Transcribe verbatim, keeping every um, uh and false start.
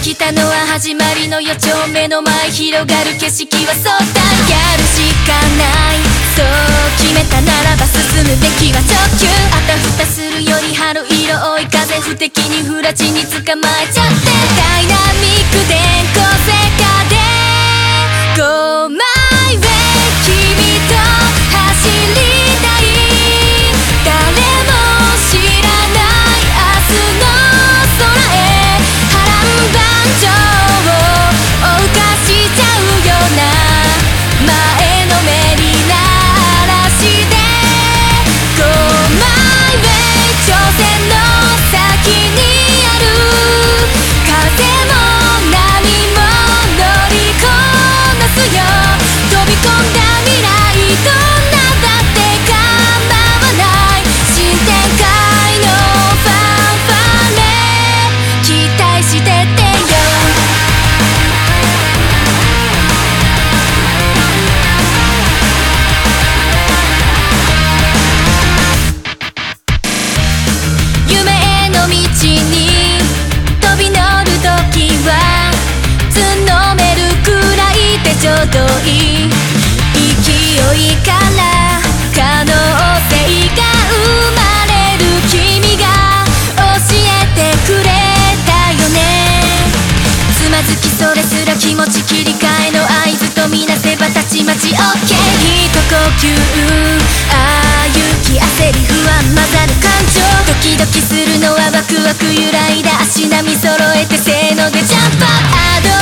来たのは始まりの予兆、目の前広がる景色はそうだ、やるしかない、そう決めたならば進むべきは直球、あたふたするより春色追い風不敵にフラチに捕まえちゃって、ダイナミック電光石火で Go my way 君と走りたい、誰も知らない明日の空へ波乱万丈を謳歌しちゃうような前のめりな嵐で Go my way 挑戦の先にある風も波も乗りこなすよ、飛び込んだ未来どんなだって構わない、新展開のファンファーレ期待しててよ。夢への道に飛び乗る時は角めるくらいでちょうどいい、勢いから可能性が生まれる君が教えてくれたよね、つまずきそれすら気持ち切り替えの合図とみなせばたちまち OK、 一呼吸、ああ勇気焦り不安混ざる感情、ドキドキするのはワクワク揺らいだ足並み揃えてせーのでジャンプアップ、アド